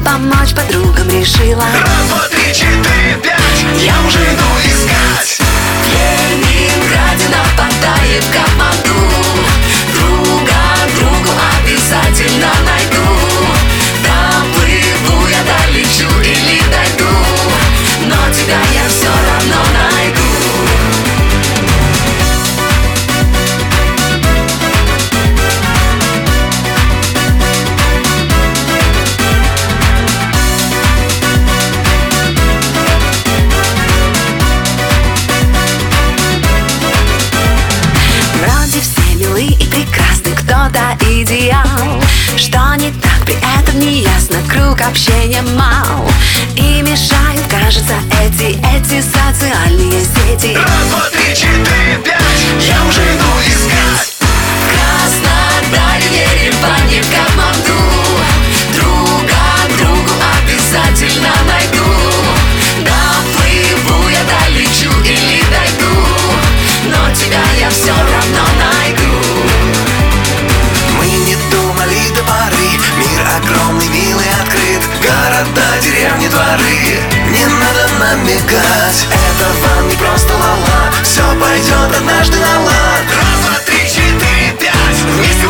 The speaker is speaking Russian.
помочь подругам решила. Раз, два, три, четыре, пять. Я уже иду искать. В Ленинграде нападает команду. Друга другу обязательно найду. Доплыву я, долечу или дойду, но тебя я все равно найду. Вроде все милы и прекрасны, кто-то идеал. Что не так, при этом не ясно, круг общения мал. И мешают, кажется, эти социальные сети. Раз, два, три, четыре, пять. Я уже иду искать. В Краснодаре, Ереване в команду. Друга другу обязательно найду. Доплыву я, долечу или дойду, но тебя я все равно найду. Мы не думали до поры. Мир огромный, милый, открыт. Города, деревни, дворы. Не надо намекать. Это вам не просто ла-ла. Все пойдет однажды на лад. Раз, два, три, четыре, пять. Вместе